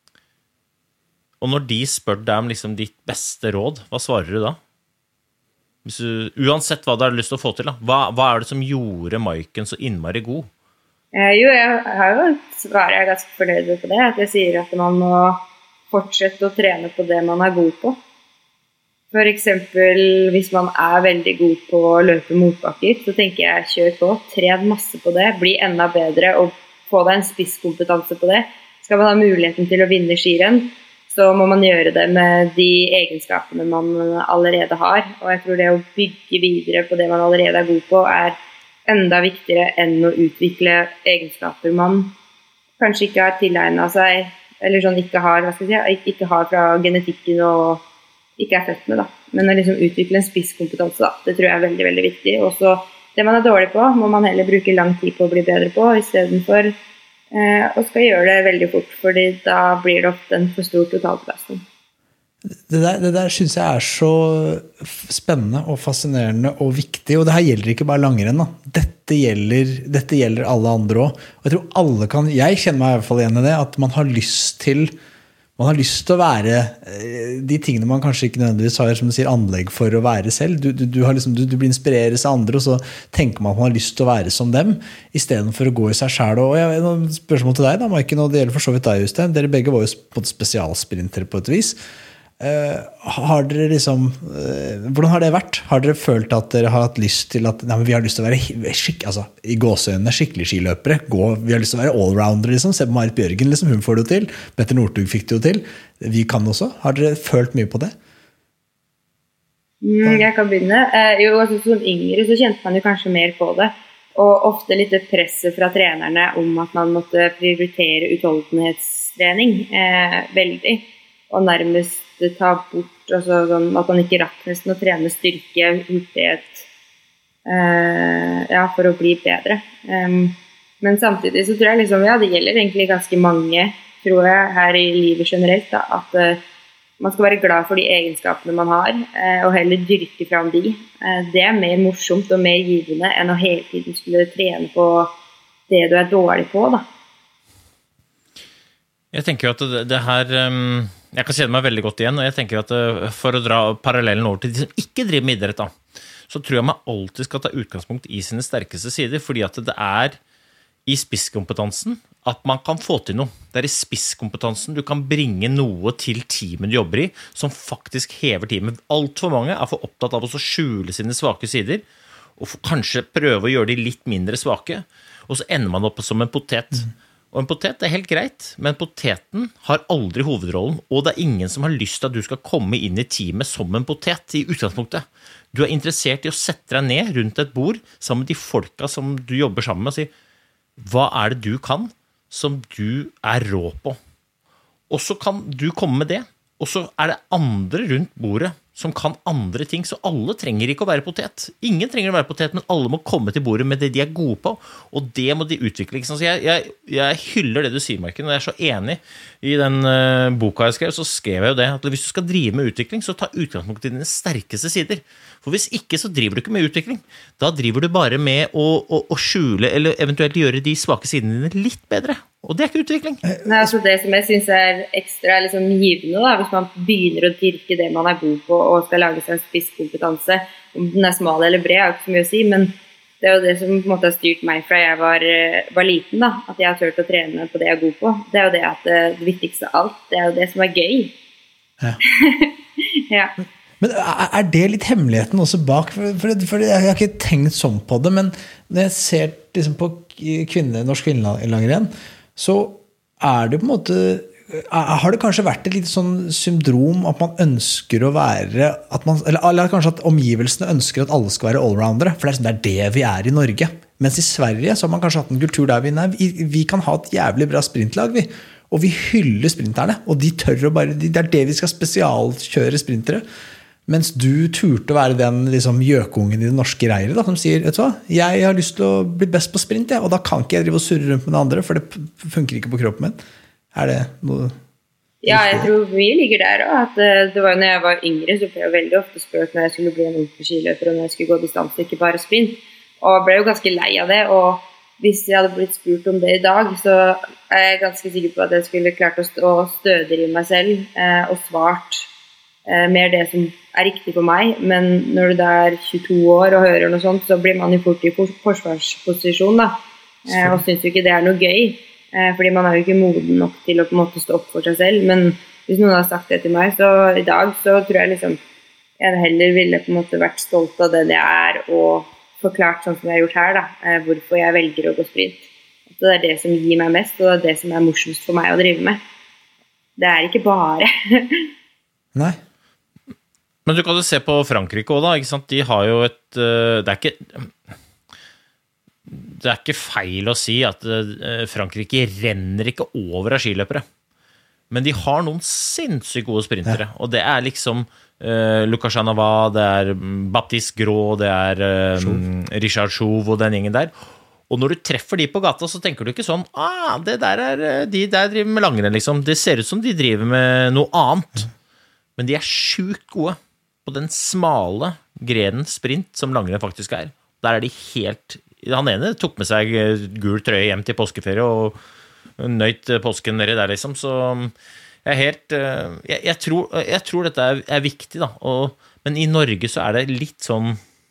Speaker 6: og når de spør deg om liksom ditt beste råd, hva svarer du da? Hvis du, uansett hva du har lyst til å få til, da, hva, hva er det som gjorde Maiken så innmari god?
Speaker 5: Eh, jo, jeg har jo svaret, jeg er ganske fornøyd på det, at jeg sier at man må fortsette å trene på det man er god på. For eksempel, hvis man er veldig god på å løpe motbakker, så tenker jeg, kjør på, tren masse på det, bli enda bedre og få deg en spisskompetanse på det. Skal man ha muligheten til å vinne skirenn, så må man gjøre det med de egenskapene man allerede har. Og jeg tror det å bygge videre på det man allerede er god på, er enda viktigere enn å utvikle egenskaper man kanskje ikke har tilegnet seg, eller sånn ikke har, hva skal jeg si, ikke har fra genetikken og ikke er født med da. Men å liksom utvikle en spisskompetanse da, det tror jeg er veldig, veldig viktig. Og så det man er dårlig på, må man heller bruke lang tid på å bli bedre på, i stedet for eh, å skal gjøre det veldig fort, fordi da blir det ofte en for stor totalbelastning.
Speaker 4: Det der, det der synes jeg er så spennende og fascinerende og viktig, og det her gjelder ikke bare langrenn da. Dette gjelder, dette gjelder alle andre også. Og jeg tror alle kan, jeg kjenner meg i hvert fall igjen i det, at man har lyst til, man har lyst til å være de tingene man kanskje ikke nødvendigvis har, som du sier, anlegg for å være selv. Du, du, du, har liksom, du, du blir inspireres av andre, og så tenker man at man har lyst til å være som dem, i stedet for å gå i seg selv. Og jeg har et spørsmål til deg da, Maiken, og det gjelder for så vidt deg, Jostein. Dere begge var jo spesialsprintere på et vis. Uh, har dere liksom uh, hvordan har det vært? Har dere følt at dere har hatt lyst til at nei, men vi har lyst til å være skikk, altså, i gåseøynene skikkelig skiløpere, gå, vi har lyst til å være allrounder liksom. Se på Marit Bjørgen, liksom, hun får det jo til, Petter Northug fikk det jo til, vi kan også. Har dere følt mye på det?
Speaker 5: Mm, jeg kan begynne uh, jo, altså, som yngre så kjente man jo kanskje mer på det, og ofte litt presset fra trenerne om at man måtte prioritere utholdenhetstrening uh, veldig, og nærmest ta bort, altså sånn, at man ikke rakk nesten å trene styrke, hurtighet, uh, ja, for å bli bedre. Um, men samtidig så tror jeg liksom, ja, det gjelder egentlig ganske mange, tror jeg, her i livet generelt, da, at uh, man skal være glad for de egenskapene man har, uh, og heller dyrke fram de. Uh, det er mer morsomt og mer givende enn å hele tiden skulle trene på det du er dårlig på, da.
Speaker 6: Jeg tenker jo at det, det her, um, jeg kan kjenne meg veldig godt igjen, og jeg tenker at uh, for å dra parallellen over til de som ikke driver med idrett da, så tror jeg man alltid skal ta utgangspunkt i sine sterkeste sider, fordi at det er i spisskompetansen at man kan få til noe. Det er i spisskompetansen du kan bringe noe til teamet du jobber i, som faktisk hever teamet. Alt for mange er for opptatt av å skjule sine svake sider, og kanskje prøve å gjøre de litt mindre svake. og så ender man opp som en potet. Mm. Og en potet er helt greit, men poteten har aldri hovedrollen, og det er ingen som har lyst til at du skal komme inn i teamet som en potet i utgangspunktet. Du er interessert i å sette deg ned rundt et bord sammen med de folka som du jobber sammen med, og si, hva er det du kan som du er rå på? Og så kan du komme med det, og så er det andre rundt bordet som kan andre ting, så alle trenger ikke å være potet. Ingen trenger å være potet, men alle må komme til bordet med det de er gode på, og det må de utvikle. Så jeg, jeg, jeg hyller det du sier, Maiken, og jeg er så enig i den uh, boka jeg skrev, så skrev jeg jo det, at hvis du skal drive med utvikling, så ta utgangspunkt i dine sterkeste sider. For hvis ikke, så driver du ikke med utvikling. Da driver du bare med å, å, å skjule, eller eventuelt gjøre de svake sidene dine litt bedre. Og det er ikke utvikling.
Speaker 5: Nei, altså det som jeg synes er ekstra liksom, givende, da, hvis man begynner å dyrke det man er god på, og skal lage seg en spisskompetanse, om den er smal eller bred, er ikke så mye å si, men det er jo det som på en måte har styrt meg fra jeg var, var liten, da, at jeg har tørt å trene på det jeg er god på. Det er jo det at det viktigste av alt, det er jo det som er gøy. Ja. Ja.
Speaker 4: Men er det litt hemmeligheten også bak? For, for, for jeg har ikke tenkt sånn på det, men når jeg ser liksom, på kvinne, norsk kvinnelangrenn, så er det på en måte, har det kanskje vært et litt sånn syndrom at man ønsker å være, at man, eller, eller kanskje at omgivelsene ønsker at alle skal være allroundere, for det er, sånn, det er det vi er i Norge. Mens i Sverige så har man kanskje hatt en kultur der vi, nei, vi, vi kan ha et jævlig bra sprintlag, vi. Og vi hyller sprinterne, og de tør å bare, det er det vi skal spesialkjøre sprintere. Mens du turte å være den liksom, gjøkungen i det norske reiret, da, som sier, vet du hva, jeg har lyst til å bli best på sprint, ja, og da kan ikke jeg drive og surre rundt med det andre, for det funker ikke på kroppen min. Er det noe?
Speaker 5: Ja, jeg tror vi ligger der også, at det var når jeg var yngre, så ble jeg veldig ofte spurt når jeg skulle bli en ordentlig skiløper, og når jeg skulle gå distanse, ikke bare sprint, og jeg ble jo ganske lei av det, og hvis jeg hadde blitt spurt om det i dag, så er jeg ganske sikker på at jeg skulle klart å stå stødigere i meg selv, eh, og svart eh, mer det som er riktig for meg, men når du da er tjueto år og hører noe sånt, så blir man jo fort i forsvarsposisjon da, eh, og synes jo ikke det er noe gøy, eh, fordi man er jo ikke moden nok til å på en måte stå opp for seg selv, men hvis noen har sagt det til meg, så i dag så tror jeg liksom, jeg heller ville på en måte vært stolt av den jeg er, og forklart sånn som jeg har gjort her da, eh, hvorfor jeg velger å gå sprint. At det er det som gir meg mest, og det er det som er morsomst for meg å drive med. Det er ikke bare.
Speaker 4: Nei.
Speaker 6: Men du kan jo se på Frankrike også da, ikke sant? De har jo et, det er ikke, det er ikke feil å si at Frankrike renner ikke over av skiløpere. Men de har noen sinnssykt gode sprintere, ja. Og det er liksom uh, Lucas Janava, det er Baptiste Gros, det er um, Richard Chauve og den gjengen der. Og når du treffer de på gata, så tenker du ikke sånn, ah, det der er, de der driver med langrenn liksom. Det ser ut som de driver med noe annet. Men de er sjukt gode på den smale grenen sprint som langrenn faktisk er. Der er de helt, han ene tok med seg gul trøye hjem til påskeferie og nøyt påsken nede der liksom, så jeg er helt, jeg, jeg, tror, jeg tror dette er, er viktig da, og, men i Norge så er det litt sånn,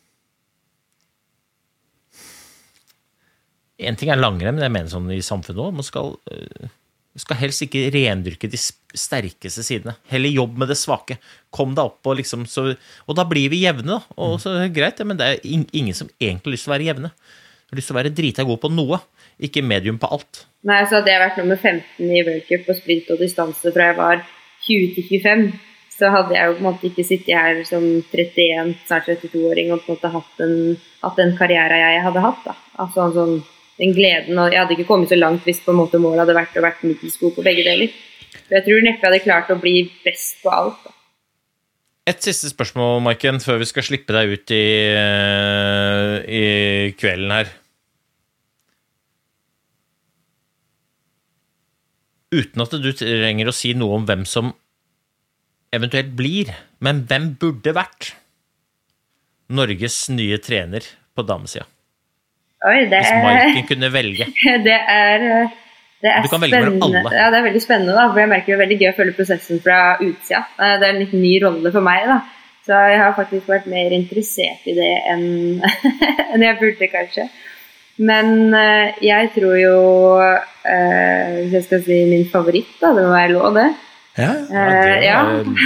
Speaker 6: en ting er langrenn, men jeg mener sånn i samfunnet også, man skal, skal helst ikke rendyrke de sterkeste sidene, heller jobb med det svake, kom deg opp og liksom, så, og da blir vi jevne da, og så er det greit, men det er ingen som egentlig har lyst til å være jevne, har lyst til å være drita god på noe, ikke medium på alt.
Speaker 5: Nei, så hadde jeg vært nummer femten i World Cup på sprint og distanse fra jeg var tjue til tjuefem, så hadde jeg jo på en måte ikke sittet her som trettien, snart trettito-åring og på en måte hatt en, hatt den karriere jeg hadde hatt da. Altså sånn, den gleden, og jeg hadde ikke kommet så langt hvis på en måte målet hadde vært å vært middelsgod på begge deler. Så jeg tror neppe jeg hadde klart å bli best på alt da.
Speaker 6: Et siste spørsmål, Maiken, før vi skal slippe deg ut i, i kvelden her. Uten at du trenger å si noe om hvem som eventuelt blir, men hvem burde vært Norges nye trener på damesida?
Speaker 5: Oi, det er...
Speaker 6: Hvis Maiken kunne velge.
Speaker 5: Det er, det er
Speaker 6: du kan velge mellom alle.
Speaker 5: Ja, det er veldig spennende da, for jeg merker det er veldig gøy å følge prosessen fra utsida. Det er en litt ny rolle for meg da, så jeg har faktisk vært mer interessert i det enn, enn jeg burde kanskje. Men jeg tror jo, eh, hvis jeg skal si min favoritt da, det må være lov det,
Speaker 4: Ja,
Speaker 5: Uh, ja.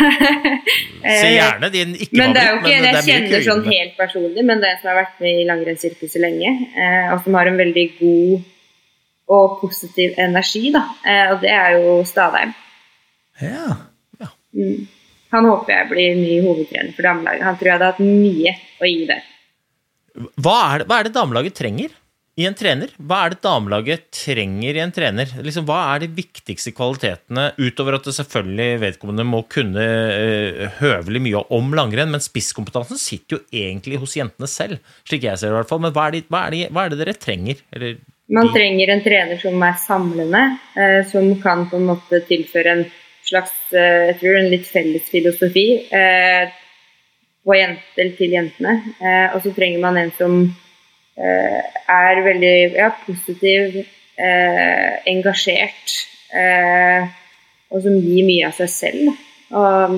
Speaker 6: Se gjerne din ikke
Speaker 5: Men det er jo ikke en jeg
Speaker 6: det er
Speaker 5: kjenner sånn helt personlig, men det er en som har vært med i langrennssirkuset lenge, uh, og som har en veldig god og positiv energi, da. Uh, og det er jo Stadheim.
Speaker 4: Ja.
Speaker 6: Ja.
Speaker 5: Mm. Han håper jeg blir ny hovedtrener for damelaget. Han tror jeg hadde hatt mye å gi der.
Speaker 6: Hva er det, hva er det damelaget trenger i en trener? Hva er det damelaget trenger i en trener? Liksom, hva er de viktigste kvalitetene, utover at det selvfølgelig vedkommende må kunne uh, høvelig mye om langrenn, men spisskompetansen sitter jo egentlig hos jentene selv, slik jeg ser det i hvert fall. Men hva er, de, hva er, de, hva er det dere trenger? Eller,
Speaker 5: Man
Speaker 6: de...
Speaker 5: trenger en trener som er samlende, uh, som kan på en måte tilføre en slags, uh, jeg tror en litt felles filosofi uh, på jenter til jentene. Uh, og så trenger man en som Uh, er veldig ja, positiv, uh, engasjert, uh, og som gir mye av seg selv. Og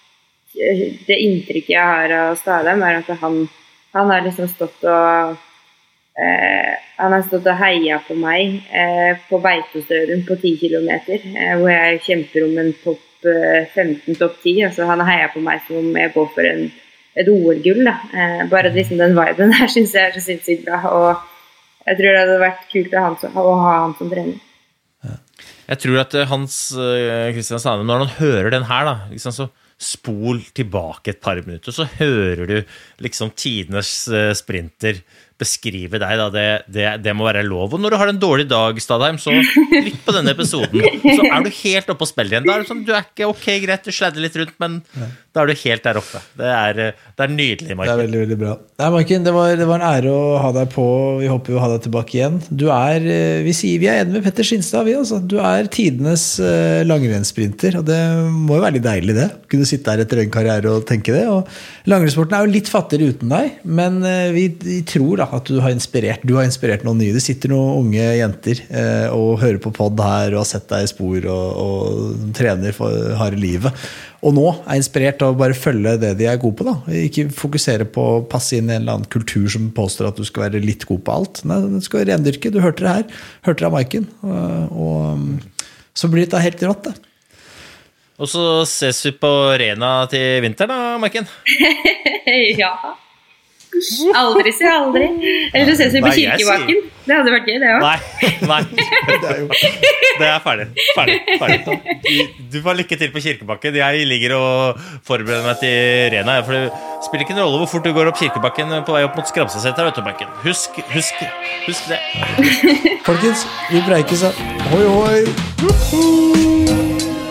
Speaker 5: det inntrykket jeg har av Stadheim er at han, han har liksom stått og uh, han har stått og heia på meg uh, på Beitostølen på ti kilometer, uh, hvor jeg kjemper om en topp uh, femten, topp ti. Altså, han har heia på meg som om jeg går for en et O L-gull, da. Eh, bare liksom den viben her synes jeg er så sinnssykt bra, og jeg tror det hadde vært kult å ha han som, å ha han som trener.
Speaker 6: Jeg tror at Hans Christian Stadheim, når han hører den her, da, liksom, så spol tilbake et par minutter, så hører du liksom tidenes sprinter beskrive deg, da. Det, det, det må være lov. Og når du har en dårlig dag, Stadheim, så trykk på denne episoden. Så er du helt oppe på spillet igjen. Da er det sånn, du er ikke ok, greit, du sladder litt rundt, men da er du helt der oppe. Det er, det er nydelig, Maiken.
Speaker 4: Det er veldig, veldig bra. Nei, Maiken, det var, det var en ære å ha deg på. Vi håper jo å ha deg tilbake igjen. Du er, vi sier, vi er enige med Petter Skinstad, vi altså. Du er tidenes uh, langrennssprinter, og det må jo være litt deilig det. Kunne sitte der etter en karriere og tenke det. Og langrennssporten er jo litt fattigere uten deg, men uh, vi, vi tror da at du har inspirert du har inspirert noen nye. Det sitter noen unge jenter eh, og hører på podd her og har sett deg i spor og, og trener for harde livet. Og nå er inspirert av å bare følge det de er gode på, da. Ikke fokusere på å passe inn i en eller annen kultur som påstår at du skal være litt god på alt. Nei, du skal rendyrke. Du hørte det her. Hørte det av Maiken. Og, og så blir det helt rått, det.
Speaker 6: Og så ses vi på Rena til vinteren, da, Maiken?
Speaker 5: Ja. Aldri si aldri. Eller så ses vi på Kirkebakken. Det hadde vært gøy, det også.
Speaker 6: Nei, nei. Det er, jo, det er ferdig. ferdig, ferdig. Du får lykke til på Kirkebakken. Jeg ligger og forbereder meg til Rena, for det spiller ikke en rolle hvor fort du går opp Kirkebakken på vei opp mot Skramseseter, vet du, Maiken. Husk, husk, husk det.
Speaker 4: Folkens, vi breikes av. Hoi, hoi. Woohoo!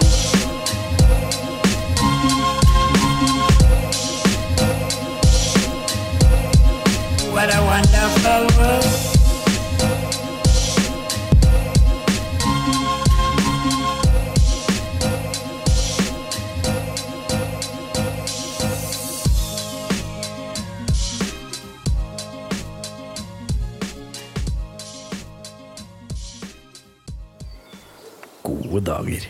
Speaker 3: What a wonderful world.
Speaker 4: Gode dager.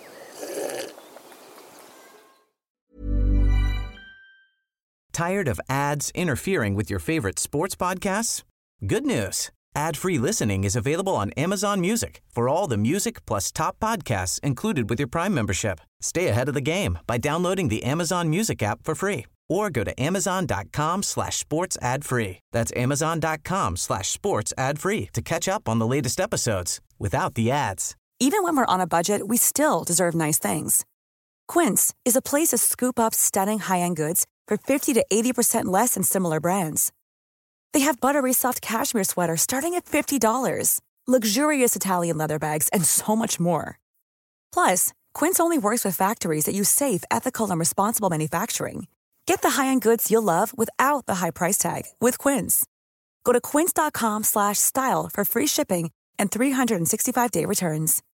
Speaker 7: Tired of ads interfering with your favorite sports podcasts? Good news. Ad-free listening is available on Amazon Music for all the music plus top podcasts included with your Prime membership. Stay ahead of the game by downloading the Amazon Music app for free or go to amazon.com slash sports ad free. That's amazon.com slash sports ad free to catch up on the latest episodes without the ads.
Speaker 2: Even when we're on a budget, we still deserve nice things. Quince is a place to scoop up stunning high-end goods for fifty to eighty percent less than similar brands. They have buttery soft cashmere sweaters starting at fifty dollars, luxurious Italian leather bags, and so much more. Plus, Quince only works with factories that use safe, ethical, and responsible manufacturing. Get the high-end goods you'll love without the high price tag with Quince. Go to quince.com slash style for free shipping and three sixty-five day returns.